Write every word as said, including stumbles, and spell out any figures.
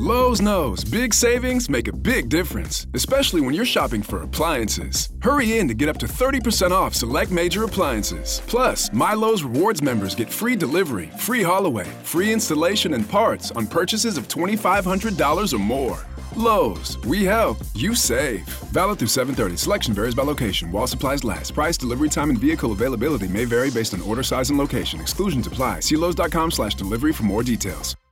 Lowe's knows big savings make a big difference, especially when you're shopping for appliances. Hurry in to get up to thirty percent off select major appliances. Plus, My Lowe's Rewards members get free delivery, free haul away, free installation and parts on purchases of twenty-five hundred dollars or more. Lowe's, we help, you save. Valid through seven thirty. Selection varies by location. While supplies last. Price, delivery time, and vehicle availability may vary based on order size and location. Exclusions apply. See Lowe's dot com slash delivery for more details.